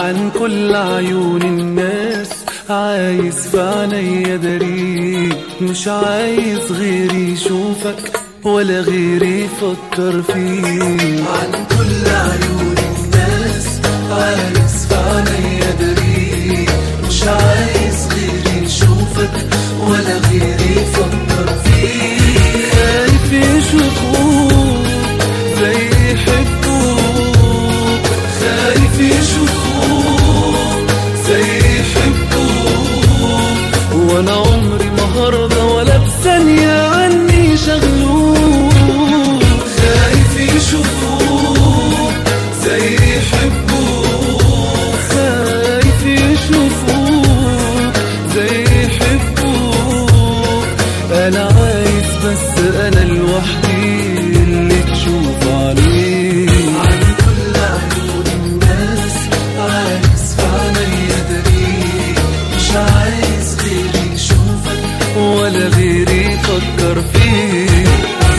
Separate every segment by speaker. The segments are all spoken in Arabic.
Speaker 1: عن كل عيون الناس، عايز في عينيا داريك، مش عايز غيري يشوفك ولا غيري يفكر فيك.
Speaker 2: عن كل عيون الناس عايز في عينيا داريك، مش عايز غيري يشوفك ولا غيري يفكر فيك.
Speaker 1: خايف يشوفوك زي يحبوك،
Speaker 2: خايف يشوفوك زي يحبوك،
Speaker 1: وانا عمري ما هرضى ولا بثانية عني شغلوك.
Speaker 2: خايف يشوفوك زي يحبوك،
Speaker 1: خايف يشوفوك زي يحبوك. انا عايز بس انا لوحدي اللي تشوف عليه.
Speaker 2: عن كل عيون الناس عايز في عينيا داريك، مش عايز غيري يشوفك
Speaker 1: ولا غيري يفكر فيه.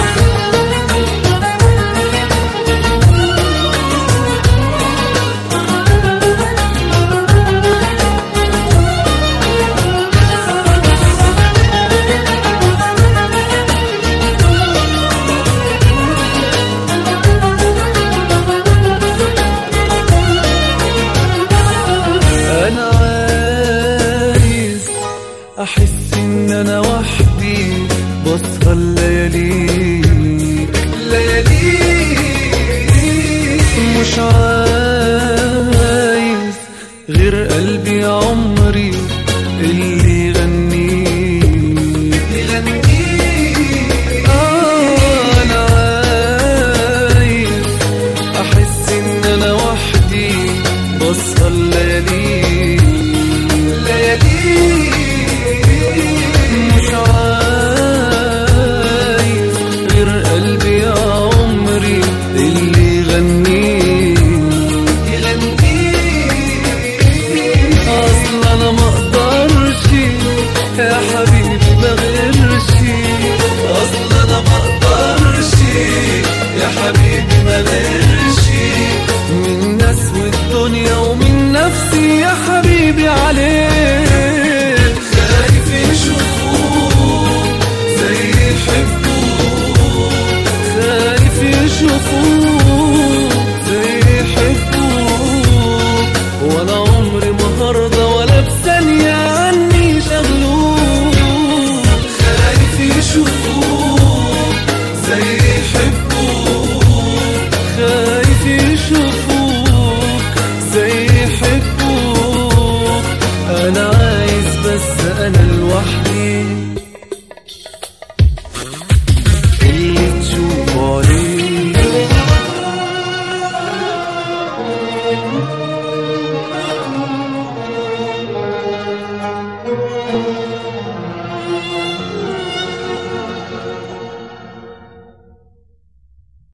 Speaker 1: أنا عايز أحس إن أنا وحدي بسهر لياليك، مش عايز غير قلبي عمري اللي يغنيك. أنا عايز أحس إن أنا وحدي بسهر لياليك، مش عايز غير قلبي عمري اللي يغنيك. أصل أنا مقدرش يا حبيبي بغيرش،
Speaker 2: أصل أنا مقدرش يا حبيبي مغيرش،
Speaker 1: من ناس والدنيا ومن نفسي يا حبيبي عليك.
Speaker 2: خايف يشوفوك زي يحبوك،
Speaker 1: خايف يشوفوك